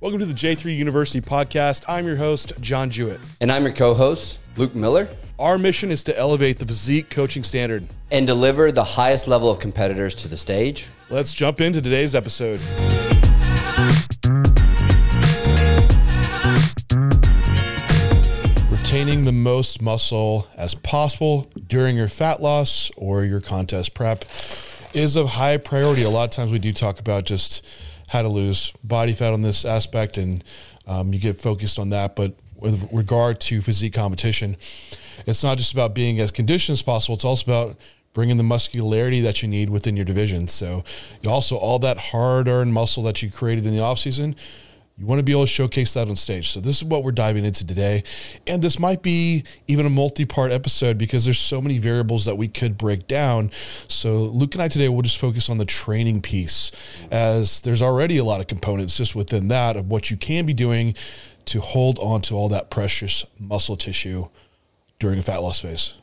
Welcome to the J3 University podcast. I'm your host, John Jewett. And I'm your co-host, Luke Miller. Our mission is to elevate the physique coaching standard and deliver the highest level of competitors to the stage. Let's jump into today's episode. Retaining the most muscle as possible during your fat loss or your contest prep is of high priority. A lot of times we do talk about just how to lose body fat on this aspect, and you get focused on that. But with regard to physique competition, it's not just about being as conditioned as possible. It's also about bringing the muscularity that you need within your division. So you also, all that hard-earned muscle that you created in the off-season, you want to be able to showcase that on stage. So this is what we're diving into today. And this might be even a multi-part episode because there's so many variables that we could break down. So Luke and I today will just focus on the training piece, as there's already a lot of components just within that of what you can be doing to hold on to all that precious muscle tissue during a fat loss phase.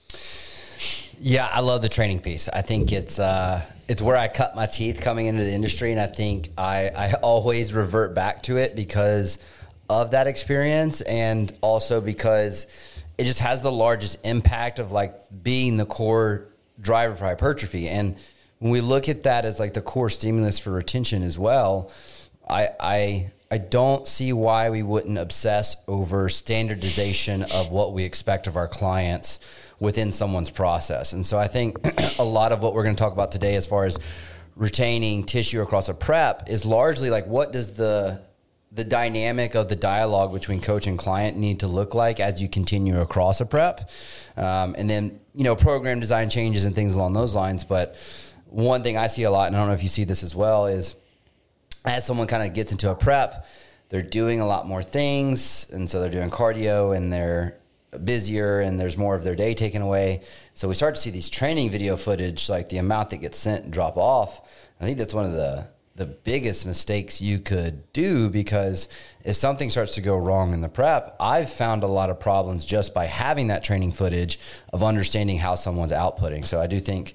Yeah, I love the training piece. I think it's where I cut my teeth coming into the industry, and I think I always revert back to it because of that experience, and also because it just has the largest impact of like being the core driver for hypertrophy. And when we look at that as like the core stimulus for retention as well, I don't see why we wouldn't obsess over standardization of what we expect of our clients within someone's process. And so I think a lot of what we're going to talk about today as far as retaining tissue across a prep is largely like, what does the dynamic of the dialogue between coach and client need to look like as you continue across a prep? And then, program design changes and things along those lines. But one thing I see a lot, and I don't know if you see this as well, is as someone kind of gets into a prep, they're doing a lot more things. And so they're doing cardio and they're busier and there's more of their day taken away. So we start to see these training video footage, like the amount that gets sent and drop off. I think that's one of the biggest mistakes you could do, because if something starts to go wrong in the prep, I've found a lot of problems just by having that training footage of understanding how someone's outputting. So I do think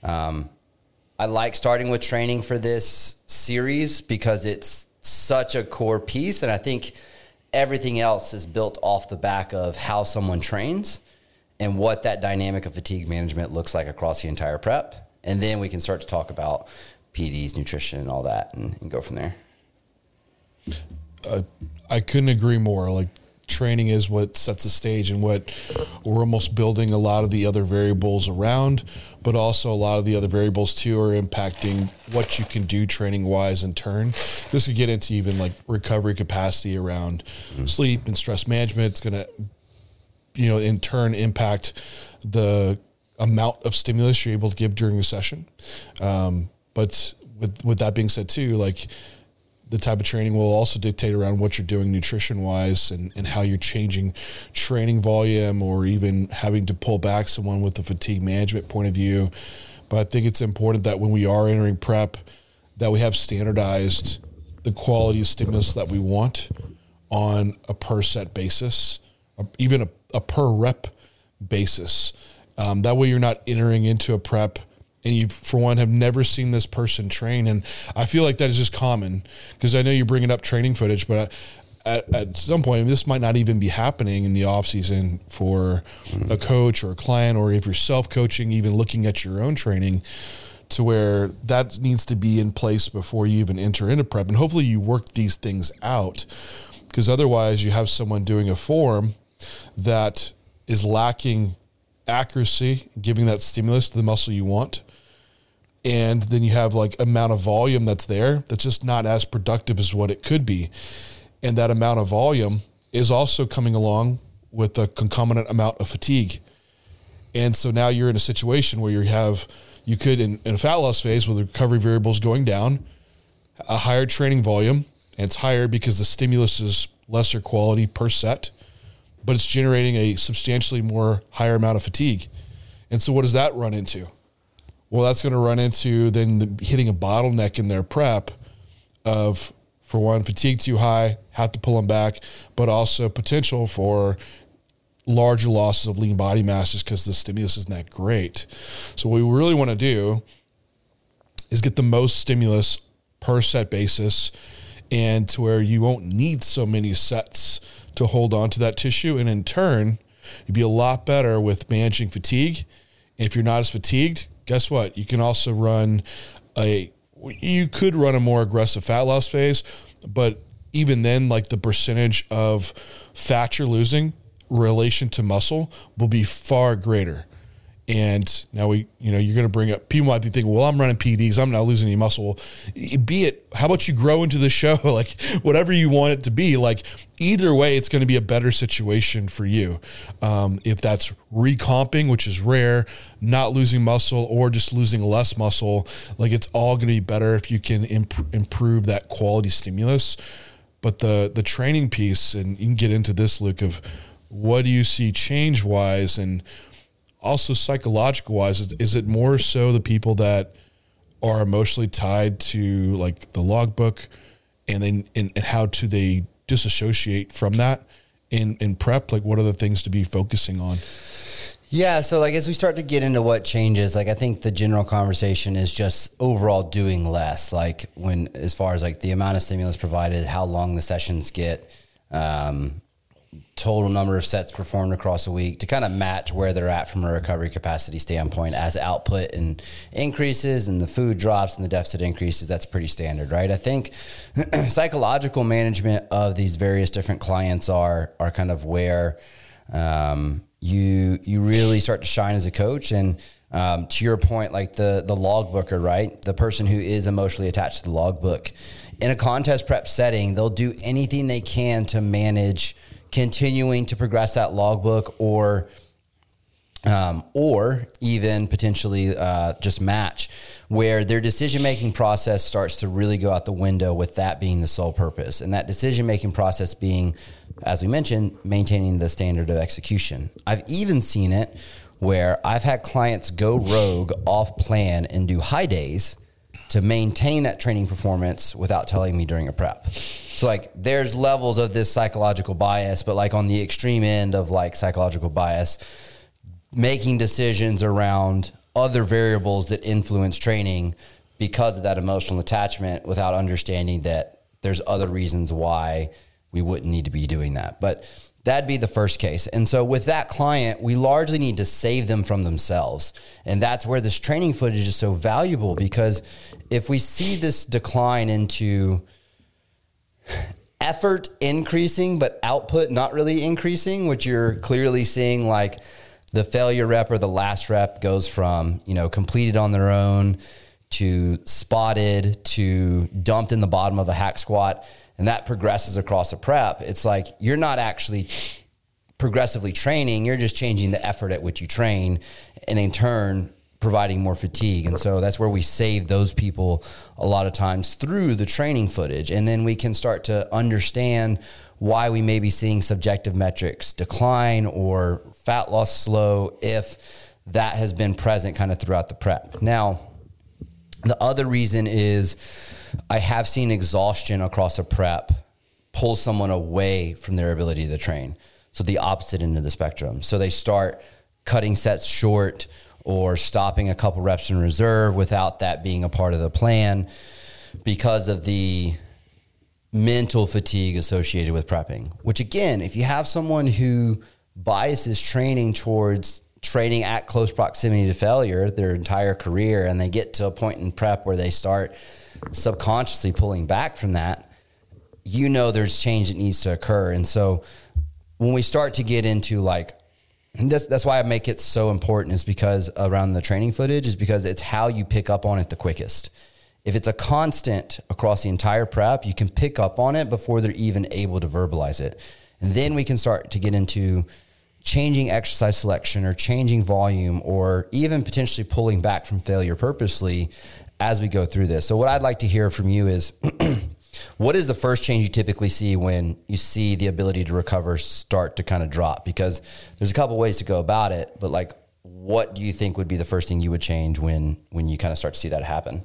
I like starting with training for this series because it's such a core piece. And I think everything else is built off the back of how someone trains and what that dynamic of fatigue management looks like across the entire prep. And then we can start to talk about PDs, nutrition, and all that, and go from there. I couldn't agree more. Like, training is what sets the stage and what we're almost building a lot of the other variables around, but also a lot of the other variables too are impacting what you can do training wise in turn. This could get into even like recovery capacity around sleep and stress management. It's going to, in turn impact the amount of stimulus you're able to give during a session. But with that being said too, like, the type of training will also dictate around what you're doing nutrition-wise and how you're changing training volume, or even having to pull back someone with the fatigue management point of view. But I think it's important that when we are entering prep, that we have standardized the quality of stimulus that we want on a per set basis, even a per rep basis. That way you're not entering into a prep and you, for one, have never seen this person train. And I feel like that is just common, because I know you're bringing up training footage, but at some point, this might not even be happening in the off season for a coach or a client, or if you're self-coaching, even looking at your own training, to where that needs to be in place before you even enter into prep. And hopefully you work these things out, because otherwise you have someone doing a form that is lacking accuracy, giving that stimulus to the muscle you want. And then you have like amount of volume that's there that's just not as productive as what it could be. And that amount of volume is also coming along with a concomitant amount of fatigue. And so now you're in a situation where you could, in a fat loss phase with the recovery variables going down, a higher training volume, and it's higher because the stimulus is lesser quality per set, but it's generating a substantially more higher amount of fatigue. And so what does that run into? Well, that's going to run into then hitting a bottleneck in their prep of, for one, fatigue too high, have to pull them back, but also potential for larger losses of lean body mass just because the stimulus isn't that great. So what we really want to do is get the most stimulus per set basis and to where you won't need so many sets to hold on to that tissue. And in turn, you'd be a lot better with managing fatigue. If you're not as fatigued, guess what? You can also run you could run a more aggressive fat loss phase, but even then, like the percentage of fat you're losing relation to muscle will be far greater. And now you're going to bring up, people might be thinking, well, I'm running PDs, I'm not losing any muscle. Be it, how about you grow into the show? Like whatever you want it to be, like either way, it's going to be a better situation for you. If that's recomping, which is rare, not losing muscle or just losing less muscle, like it's all going to be better if you can improve that quality stimulus. But the training piece, and you can get into this, Luke, of what do you see change wise and also psychological wise? Is it more so the people that are emotionally tied to like the logbook and how do they disassociate from that in prep? Like what are the things to be focusing on? Yeah. So like, as we start to get into what changes, like I think the general conversation is just overall doing less, like as far as like the amount of stimulus provided, how long the sessions get, total number of sets performed across a week to kind of match where they're at from a recovery capacity standpoint. As output and increases and the food drops and the deficit increases, that's pretty standard, right? I think psychological management of these various different clients are kind of where you really start to shine as a coach. And to your point, like the logbooker, right? The person who is emotionally attached to the logbook in a contest prep setting, they'll do anything they can to manage continuing to progress that logbook or even potentially just match, where their decision-making process starts to really go out the window with that being the sole purpose. And that decision-making process being, as we mentioned, maintaining the standard of execution. I've even seen it where I've had clients go rogue off plan and do high days to maintain that training performance without telling me during a prep. So like there's levels of this psychological bias, but like on the extreme end of like psychological bias, making decisions around other variables that influence training because of that emotional attachment without understanding that there's other reasons why we wouldn't need to be doing that. But that'd be the first case. And so with that client, we largely need to save them from themselves. And that's where this training footage is so valuable, because if we see this decline into effort increasing, but output not really increasing, which you're clearly seeing, like the failure rep or the last rep goes from, completed on their own to spotted to dumped in the bottom of a hack squat, and that progresses across a prep. It's like you're not actually progressively training, you're just changing the effort at which you train, and in turn providing more fatigue. And so that's where we save those people a lot of times through the training footage. And then we can start to understand why we may be seeing subjective metrics decline or fat loss slow if that has been present kind of throughout the prep. Now, the other reason is I have seen exhaustion across a prep pull someone away from their ability to train. So the opposite end of the spectrum. So they start cutting sets short or stopping a couple reps in reserve without that being a part of the plan because of the mental fatigue associated with prepping. Which again, if you have someone who biases training towards training at close proximity to failure their entire career, and they get to a point in prep where they start subconsciously pulling back from that, there's change that needs to occur. And so when we start to get into like, and that's why I make it so important, is because around the training footage is because it's how you pick up on it the quickest. If it's a constant across the entire prep, you can pick up on it before they're even able to verbalize it. And then we can start to get into changing exercise selection or changing volume or even potentially pulling back from failure purposely as we go through this. So what I'd like to hear from you is what is the first change you typically see when you see the ability to recover start to kind of drop? Because there's a couple ways to go about it, but like, what do you think would be the first thing you would change when you kind of start to see that happen?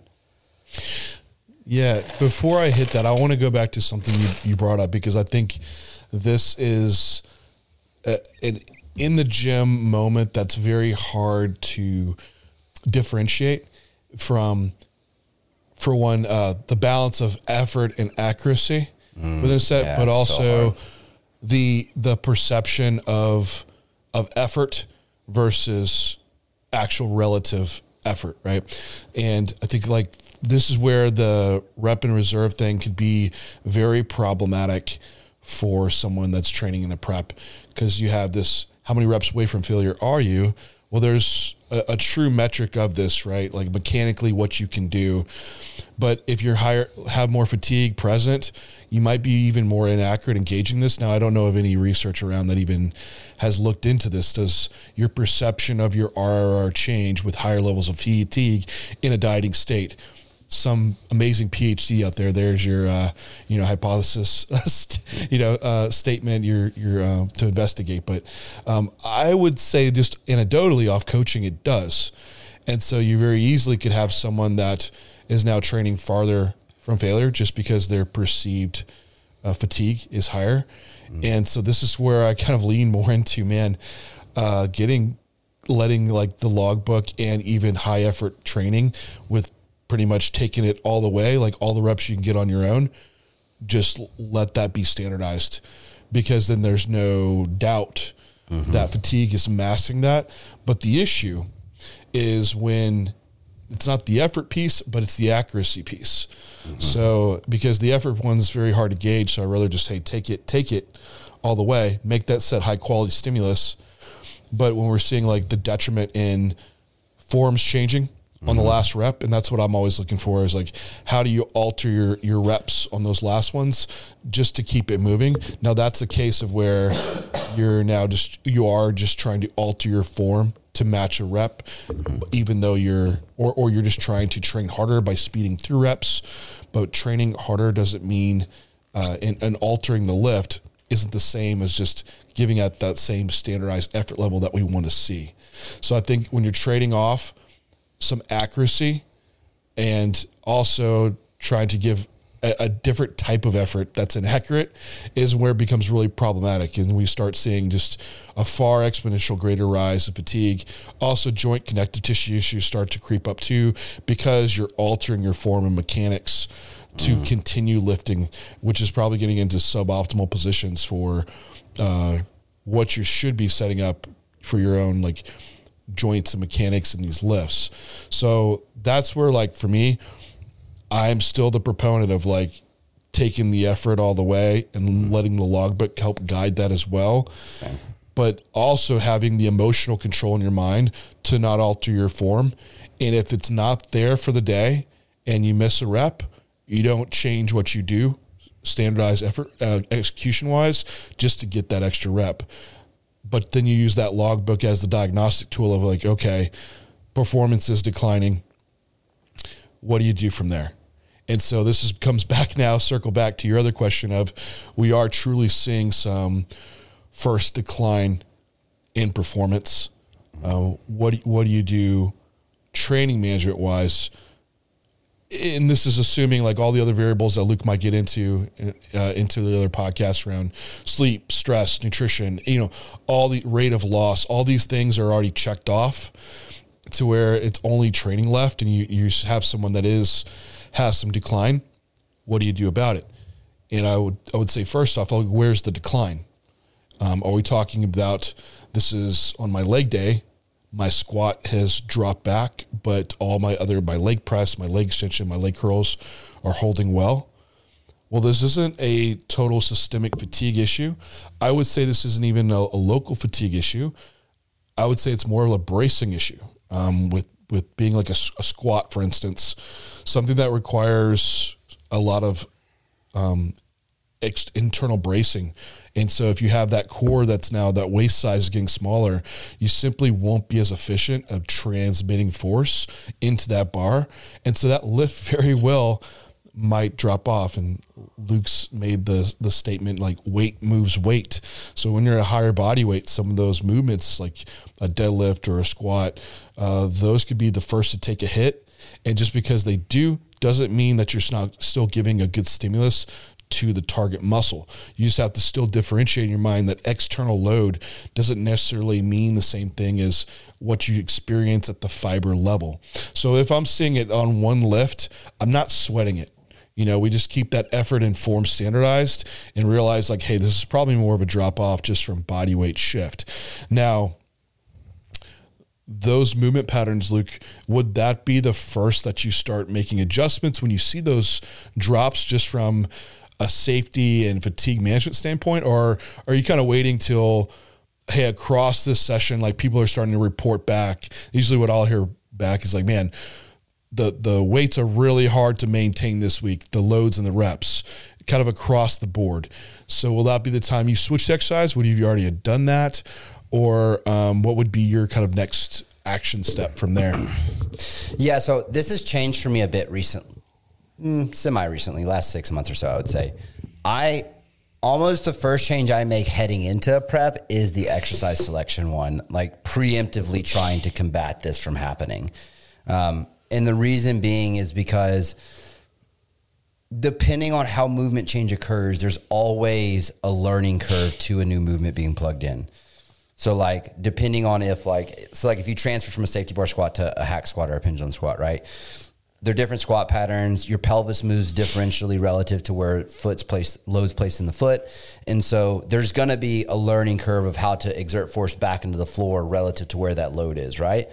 Yeah. Before I hit that, I want to go back to something you brought up, because I think this is an in the gym moment that's very hard to differentiate from for one, the balance of effort and accuracy within a set, yeah, but it's also so the perception of effort versus actual relative effort, right? And I think like this is where the rep and reserve thing could be very problematic for someone that's training in a prep, because you have this, how many reps away from failure are you? Well, there's a true metric of this, right? Like mechanically what you can do. But if you're have more fatigue present, you might be even more inaccurate in gauging this. Now, I don't know of any research around that even has looked into this. Does your perception of your RRR change with higher levels of fatigue in a dieting state? Some amazing PhD out there. There's your, hypothesis, statement. You're to investigate. But I would say just anecdotally off coaching, it does. And so you very easily could have someone that is now training farther from failure just because their perceived fatigue is higher. And so this is where I kind of lean more into, letting like the logbook and even high effort training with pretty much taking it all the way, like all the reps you can get on your own, just let that be standardized, because then there's no doubt that fatigue is masking that. But the issue is when it's not the effort piece, but it's the accuracy piece. So because the effort one's very hard to gauge, so I'd rather just, hey, take it all the way, make that set high quality stimulus. But when we're seeing like the detriment in forms changing on the last rep, and that's what I'm always looking for, is like, how do you alter your reps on those last ones just to keep it moving? Now that's a case of where you are just trying to alter your form to match a rep, even though you're just trying to train harder by speeding through reps. But training harder doesn't mean and altering the lift isn't the same as just giving at that same standardized effort level that we want to see. So I think when you're trading off some accuracy and also trying to give a different type of effort that's inaccurate is where it becomes really problematic. And we start seeing just a far exponential greater rise of fatigue. Also, joint connective tissue issues start to creep up too, because you're altering your form and mechanics to continue lifting, which is probably getting into suboptimal positions for what you should be setting up for your own like joints and mechanics in these lifts. So that's where, like, for me, I'm still the proponent of like taking the effort all the way and letting the logbook help guide that as well. Okay. But also having the emotional control in your mind to not alter your form. And if it's not there for the day and you miss a rep, you don't change what you do, standardized effort, execution wise, just to get that extra rep. But then you use that logbook as the diagnostic tool of like, okay, performance is declining. What do you do from there? And so this comes back now, circle back to your other question of, we are truly seeing some first decline in performance. What do you do training management wise? And this is assuming like all the other variables that Luke might get into the other podcasts around sleep, stress, nutrition, all the rate of loss, all these things are already checked off to where it's only training left, and you have someone that has some decline. What do you do about it? And I would say first off, where's the decline? Are we talking about, this is on my leg day, my squat has dropped back, but all my leg press, my leg extension, my leg curls are holding well? Well, this isn't a total systemic fatigue issue. I would say this isn't even a local fatigue issue. I would say it's more of a bracing issue, with being like a squat, for instance, something that requires a lot of internal bracing. And so if you have that core that's now, that waist size is getting smaller, you simply won't be as efficient of transmitting force into that bar. And so that lift very well might drop off. And Luke's made the statement like weight moves weight. So when you're at a higher body weight, some of those movements like a deadlift or a squat, those could be the first to take a hit. And just because they do doesn't mean that you're not still giving a good stimulus to the target muscle. You just have to still differentiate in your mind that external load doesn't necessarily mean the same thing as what you experience at the fiber level. So if I'm seeing it on one lift, I'm not sweating it. We just keep that effort and form standardized and realize like, hey, this is probably more of a drop off just from body weight shift. Now, those movement patterns, Luke, would that be the first that you start making adjustments when you see those drops just from a safety and fatigue management standpoint? Or are you kind of waiting till, hey, across this session, like people are starting to report back? Usually what I'll hear back is like, man, the weights are really hard to maintain this week, the loads and the reps, kind of across the board. So will that be the time you switch to exercise? Would you already have done that? Or what would be your kind of next action step from there? Yeah, so this has changed for me a bit recently, semi-recently, last 6 months or so, I would say. Almost the first change I make heading into prep is the exercise selection one, like preemptively trying to combat this from happening. And the reason being is because depending on how movement change occurs, there's always a learning curve to a new movement being plugged in. So like, depending on if you transfer from a safety bar squat to a hack squat or a pendulum squat, right? They're different squat patterns. Your pelvis moves differentially relative to where loads placed in the foot. And so there's going to be a learning curve of how to exert force back into the floor relative to where that load is, right?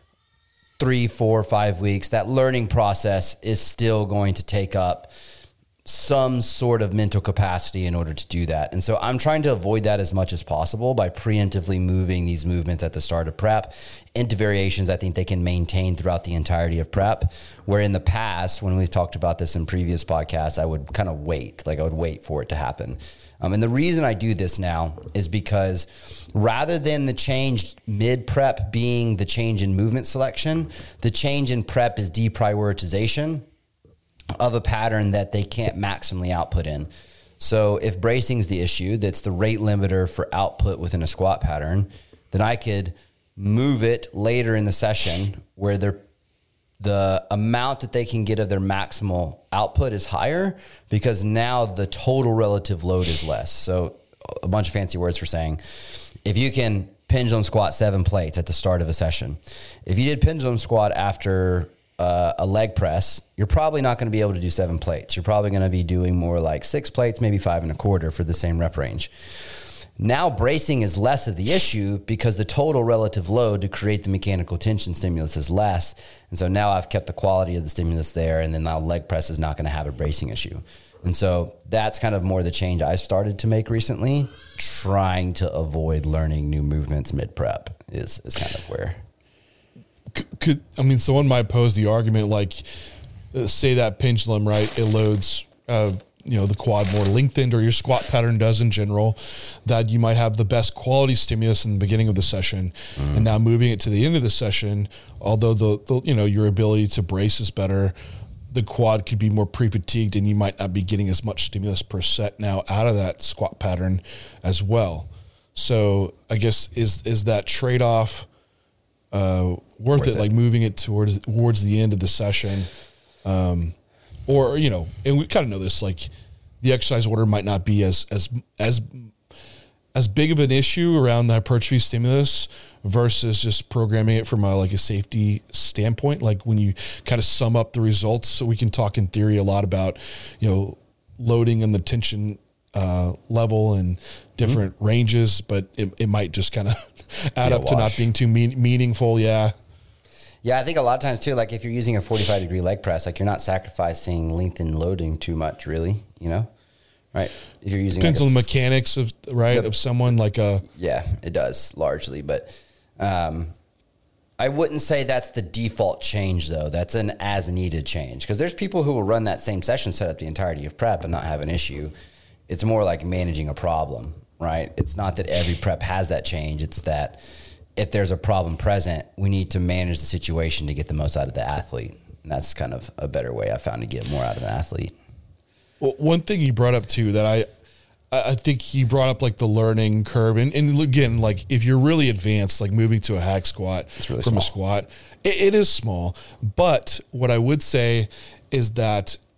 3, 4, 5 weeks, that learning process is still going to take up some sort of mental capacity in order to do that. And so I'm trying to avoid that as much as possible by preemptively moving these movements at the start of prep into variations I think they can maintain throughout the entirety of prep. Where in the past, when we've talked about this in previous podcasts, I would kind of wait for it to happen. And the reason I do this now is because rather than the change mid-prep being the change in movement selection, the change in prep is deprioritization of a pattern that they can't maximally output in. So if bracing is the issue, that's the rate limiter for output within a squat pattern, then I could move it later in the session where the amount that they can get of their maximal output is higher because now the total relative load is less. So a bunch of fancy words for saying, if you can pendulum squat 7 plates at the start of a session, if you did pendulum squat after a leg press, you're probably not going to be able to do 7 plates. You're probably going to be doing more like 6 plates, maybe 5 1/4 for the same rep range. Now bracing is less of the issue because the total relative load to create the mechanical tension stimulus is less. And so now I've kept the quality of the stimulus there, and then now leg press is not going to have a bracing issue. And so that's kind of more the change I started to make recently, trying to avoid learning new movements mid-prep is kind of where. Someone might pose the argument, like, say that pendulum, right? It loads, the quad more lengthened, or your squat pattern does in general, that you might have the best quality stimulus in the beginning of the session. And now moving it to the end of the session, although the your ability to brace is better, the quad could be more pre-fatigued and you might not be getting as much stimulus per set now out of that squat pattern as well. So I guess is that trade-off worth it, like moving it towards the end of the session? Or, and we kind of know this, like the exercise order might not be as big of an issue around the hypertrophy stimulus versus just programming it from a safety standpoint. Like when you kind of sum up the results, so we can talk in theory a lot about, loading and the tension level and different ranges, but it might just kind of add up to not being too meaningful. Yeah. Yeah, I think a lot of times too, like if you're using a 45-degree leg press, like you're not sacrificing length and loading too much, really, right? If you're using depends on the mechanics of someone like a. Yeah, it does largely, but I wouldn't say that's the default change though. That's an as needed change because there's people who will run that same session set up the entirety of prep and not have an issue. It's more like managing a problem, right? It's not that every prep has that change. It's that if there's a problem present, we need to manage the situation to get the most out of the athlete. And that's kind of a better way I found to get more out of an athlete. Well, one thing he brought up too that I think he brought up like the learning curve. And again, like if you're really advanced, like moving to a hack squat really from small. A squat, it is small. But what I would say is that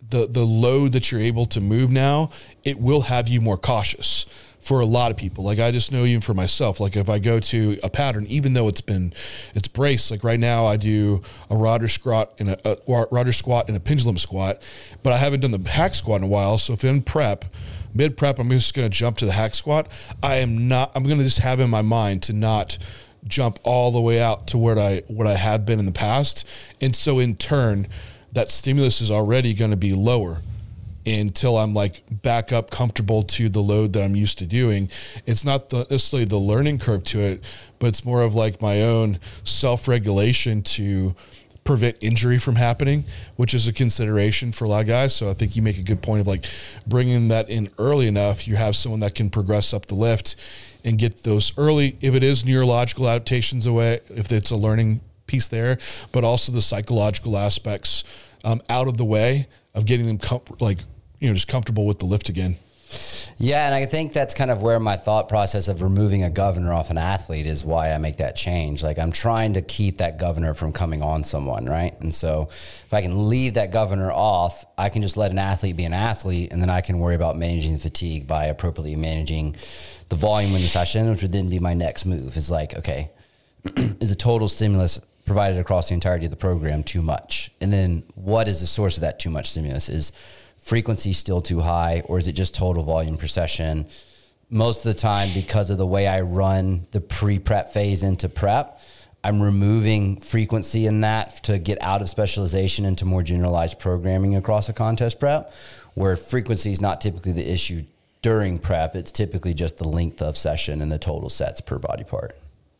the load that you're able to move now, it will have you more cautious for a lot of people. Like I just know even for myself, like if I go to a pattern, even though it's braced, like right now I do a Roger squat and a pendulum squat, but I haven't done the hack squat in a while. So if in mid prep, I'm just going to jump to the hack squat. I'm going to just have in my mind to not jump all the way out to what I have been in the past. And so in turn, that stimulus is already going to be lower until I'm like back up comfortable to the load that I'm used to doing. It's not necessarily the learning curve to it, but it's more of like my own self-regulation to prevent injury from happening, which is a consideration for a lot of guys. So I think you make a good point of like bringing that in early enough. You have someone that can progress up the lift and get those early, if it is neurological adaptations away, if it's a learning piece there, but also the psychological aspects out of the way of getting them just comfortable with the lift again. Yeah, and I think that's kind of where my thought process of removing a governor off an athlete is why I make that change. Like I'm trying to keep that governor from coming on someone, right? And so if I can leave that governor off, I can just let an athlete be an athlete, and then I can worry about managing the fatigue by appropriately managing the volume in the session, which would then be my next move. Is like, okay, is the total stimulus provided across the entirety of the program too much? And then what is the source of that too much stimulus? Is frequency still too high, or is it just total volume per session? Most of the time, because of the way I run the pre-prep phase into prep, I'm removing frequency in that to get out of specialization into more generalized programming across a contest prep, where frequency is not typically the issue during prep. It's typically just the length of session and the total sets per body part.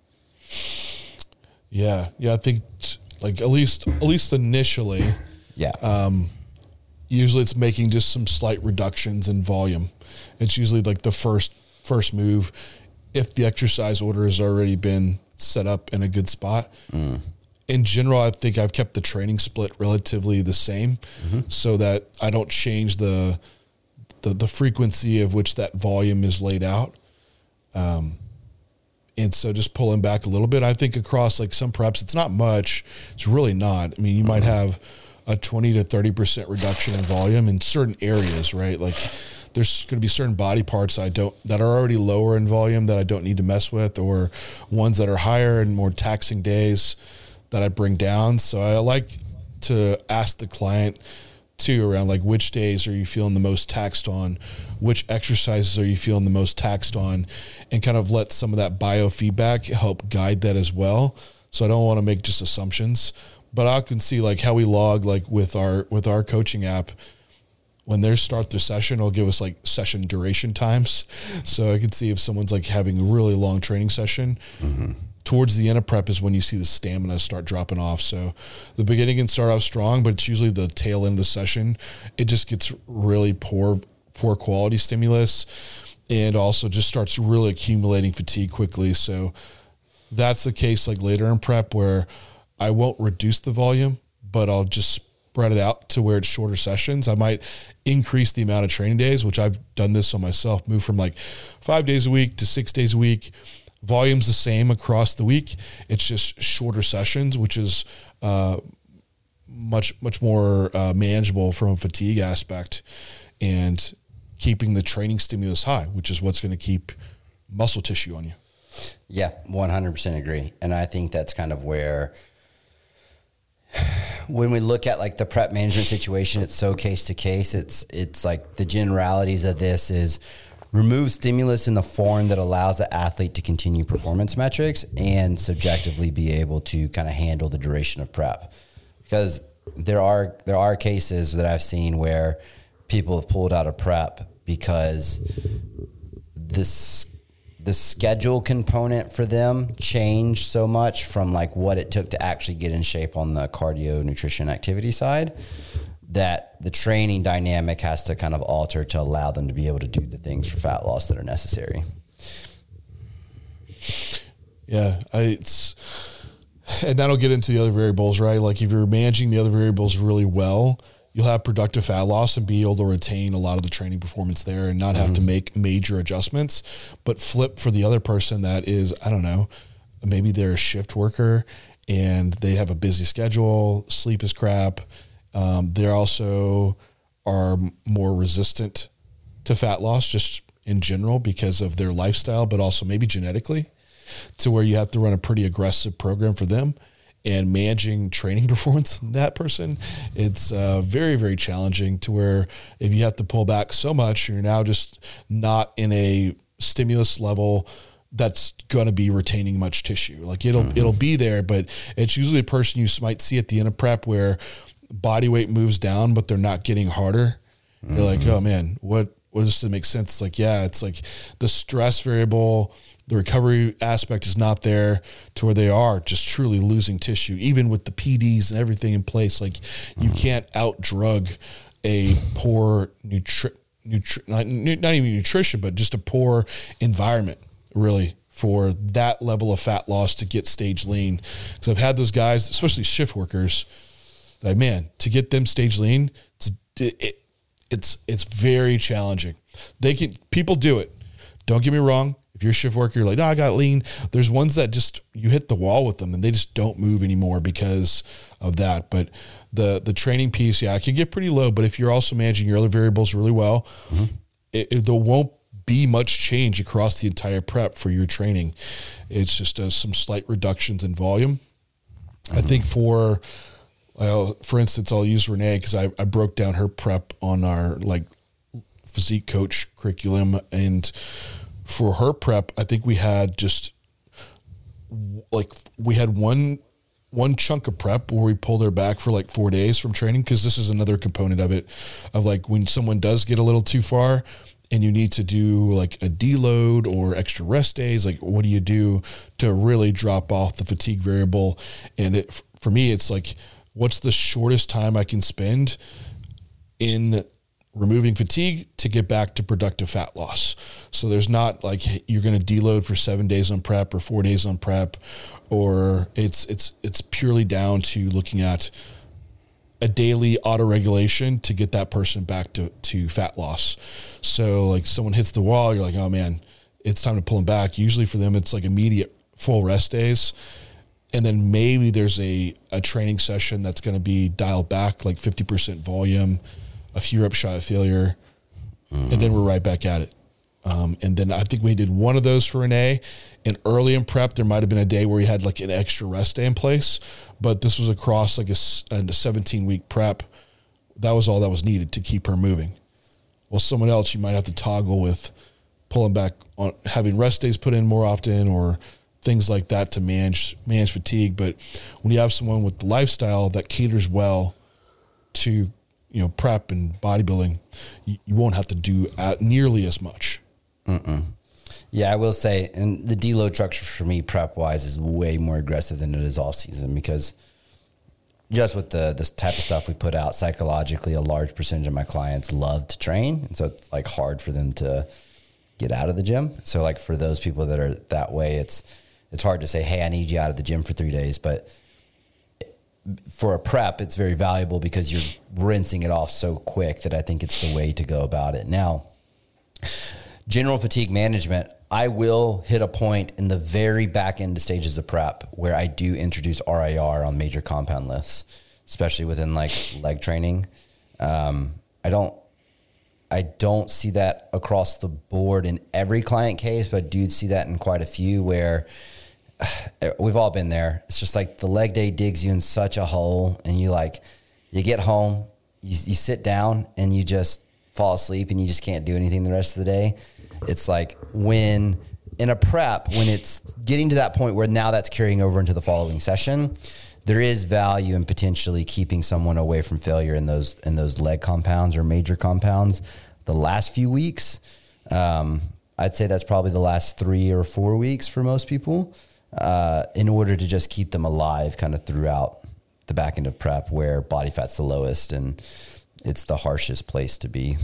Yeah. I think like at least initially, usually it's making just some slight reductions in volume. It's usually like the first move if the exercise order has already been set up in a good spot. In general, I think I've kept the training split relatively the same, so that I don't change the frequency of which that volume is laid out. And so just pulling back a little bit, I think across like some preps, it's not much. It's really not. I mean, you might have a 20 to 30% reduction in volume in certain areas, right? Like there's going to be certain body parts that are already lower in volume that I don't need to mess with, or ones that are higher and more taxing days that I bring down. So I like to ask the client too around like which days are you feeling the most taxed on, which exercises are you feeling the most taxed on, and kind of let some of that biofeedback help guide that as well. So I don't want to make just assumptions, but I can see like how we log like with our coaching app. When they start their session, it'll give us like session duration times. So I can see if someone's like having a really long training session. Towards the end of prep is when you see the stamina start dropping off. So the beginning can start off strong, but it's usually the tail end of the session. It just gets really poor quality stimulus, and also just starts really accumulating fatigue quickly. So that's the case like later in prep where I won't reduce the volume, but I'll just spread it out to where it's shorter sessions. I might increase the amount of training days, which I've done this on myself, move from like 5 days a week to 6 days a week. Volume's the same across the week. It's just shorter sessions, which is much more manageable from a fatigue aspect, and keeping the training stimulus high, which is what's going to keep muscle tissue on you. Yeah, 100% agree. And I think that's kind of where, when we look at like the prep management situation, it's so case to case. It's like the generalities of this is remove stimulus in the form that allows the athlete to continue performance metrics and subjectively be able to kind of handle the duration of prep. Because there are cases that I've seen where people have pulled out of prep because the schedule component for them changed so much from like what it took to actually get in shape on the cardio, nutrition, activity side, that the training dynamic has to kind of alter to allow them to be able to do the things for fat loss that are necessary. Yeah, and that'll get into the other variables, right? Like if you're managing the other variables really well, you'll have productive fat loss and be able to retain a lot of the training performance there and not have to make major adjustments. But flip for the other person that is, I don't know, maybe they're a shift worker and they have a busy schedule, sleep is crap. They also are more resistant to fat loss just in general because of their lifestyle, but also maybe genetically, to where you have to run a pretty aggressive program for them. And managing training performance in that person, it's very, very challenging, to where if you have to pull back so much, you're now just not in a stimulus level that's going to be retaining much tissue. Like it'll be there, but it's usually a person you might see at the end of prep where body weight moves down, but they're not getting harder. You're like, oh man, what does this make sense? It's like, yeah, it's like the stress variable, the recovery aspect is not there, to where they are just truly losing tissue, even with the PDs and everything in place. Like you can't out drug a poor not even nutrition, but just a poor environment, really, for that level of fat loss to get stage lean. Because I've had those guys, especially shift workers, like, man, to get them stage lean, it's very challenging. People do it. Don't get me wrong. If you're a shift worker, you're like, no, I got lean. There's ones that just, you hit the wall with them and they just don't move anymore because of that. But the training piece, yeah, it can get pretty low. But if you're also managing your other variables really well, there won't be much change across the entire prep for your training. It's just some slight reductions in volume. I think for instance, I'll use Renee because I broke down her prep on our physique coach curriculum, and for her prep, I think we had one chunk of prep where we pulled her back for 4 days from training, because this is another component of it, of when someone does get a little too far and you need to do a deload or extra rest days, what do you do to really drop off the fatigue variable? And for me, it's what's the shortest time I can spend in removing fatigue to get back to productive fat loss. So there's not you're going to deload for 7 days on prep or 4 days on prep, or it's purely down to looking at a daily auto regulation to get that person back to fat loss. So someone hits the wall, you're like, oh man, it's time to pull them back. Usually for them, it's immediate full rest days. And then maybe there's a training session that's going to be dialed back, 50% volume, a few rep shy of failure, and then we're right back at it. And then I think we did one of those for Renee, and early in prep, there might've been a day where we had an extra rest day in place, but this was across a 17-week prep. That was all that was needed to keep her moving. Well, someone else, you might have to toggle with pulling back on having rest days put in more often, or things like that to manage fatigue. But when you have someone with the lifestyle that caters well to, prep and bodybuilding, you won't have to do nearly as much. Yeah, I will say, and the deload structure for me prep wise is way more aggressive than it is off season, because just with this type of stuff we put out, psychologically, a large percentage of my clients love to train. And so it's hard for them to get out of the gym. So for those people that are that way, it's hard to say, hey, I need you out of the gym for 3 days. But for a prep, it's very valuable because you're rinsing it off so quick that I think it's the way to go about it. Now, general fatigue management, I will hit a point in the very back end stages of prep where I do introduce RIR on major compound lifts, especially within leg training. I don't see that across the board in every client case, but I do see that in quite a few where we've all been there. It's just the leg day digs you in such a hole, and you get home, you sit down and you just fall asleep and you just can't do anything the rest of the day. It's when in a prep, when it's getting to that point where now that's carrying over into the following session, there is value in potentially keeping someone away from failure in those leg compounds or major compounds the last few weeks. I'd say that's probably the last 3 or 4 weeks for most people, in order to just keep them alive kind of throughout the back end of prep, where body fat's the lowest and it's the harshest place to be.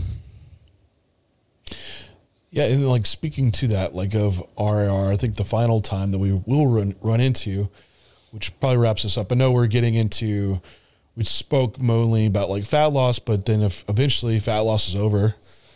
Yeah, and speaking to that, of RIR, I think the final time that we will run into, which probably wraps us up. I know we're getting into, we spoke mainly about fat loss, but then if eventually fat loss is over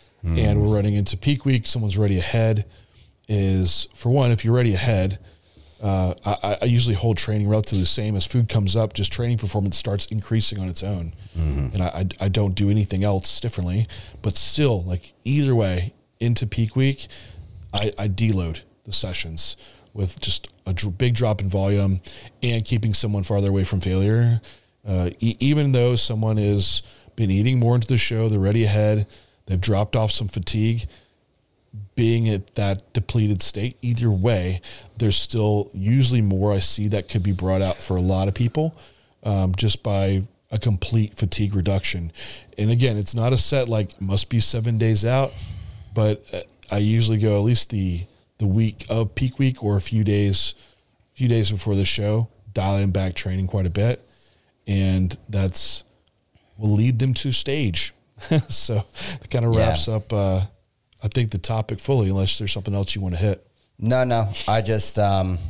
and we're running into peak week, someone's already ahead, is for one, if you're already ahead, I usually hold training relatively the same. As food comes up, just training performance starts increasing on its own. And I don't do anything else differently, but still, like, either way, into peak week, I deload the sessions with just a big drop in volume and keeping someone farther away from failure. Even though someone has been eating more into the show, they're ready ahead, they've dropped off some fatigue, being at that depleted state, either way, there's still usually more I see that could be brought out for a lot of people, just by a complete fatigue reduction. And again, it's not a set like must be 7 days out, but I usually go at least the week of peak week or a few days before the show, dialing back training quite a bit. And that's will lead them to stage. So that kind of wraps up, I think, the topic fully, unless there's something else you want to hit. No. I just,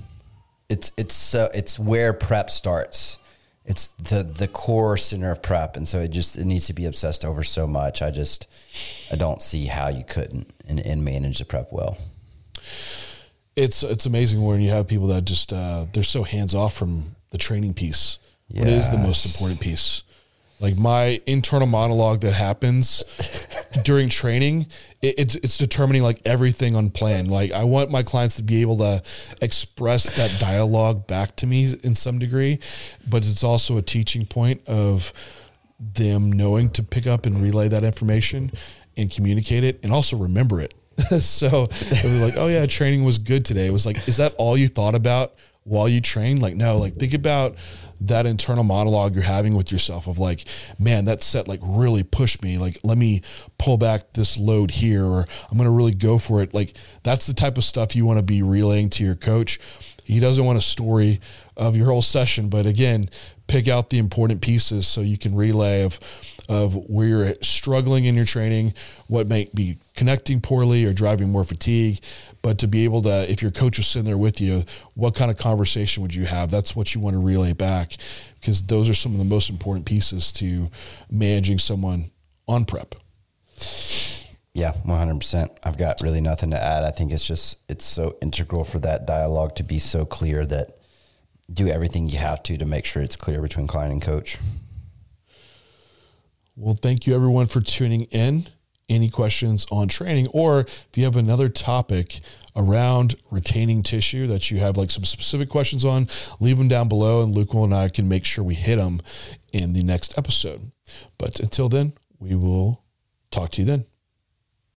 it's where prep starts. It's the core center of prep. And so it needs to be obsessed over so much. I don't see how you couldn't and manage the prep well. It's amazing when you have people that just, they're so hands off from the training piece. Yes. What is the most important piece? Like my internal monologue that happens during training, it's determining like everything on plan. Like I want my clients to be able to express that dialogue back to me in some degree, but it's also a teaching point of them knowing to pick up and relay that information and communicate it and also remember it. So it was like, oh yeah, training was good today. It was like, is that all you thought about while you train? Like, no, like think about that internal monologue you're having with yourself of like, man, that set like really pushed me. Like, let me pull back this load here, or I'm going to really go for it. Like that's the type of stuff you want to be relaying to your coach. He doesn't want a story of your whole session, but again, pick out the important pieces so you can relay of where you're struggling in your training, what might be connecting poorly or driving more fatigue. But to be able to, if your coach was sitting there with you, what kind of conversation would you have? That's what you want to relay back, because those are some of the most important pieces to managing someone on prep. Yeah, 100%. I've got really nothing to add. I think it's so integral for that dialogue to be so clear that do everything you have to make sure it's clear between client and coach. Well, thank you everyone for tuning in. Any questions on training, or if you have another topic around retaining tissue that you have like some specific questions on, leave them down below and Luke and I can make sure we hit them in the next episode. But until then, we will talk to you then.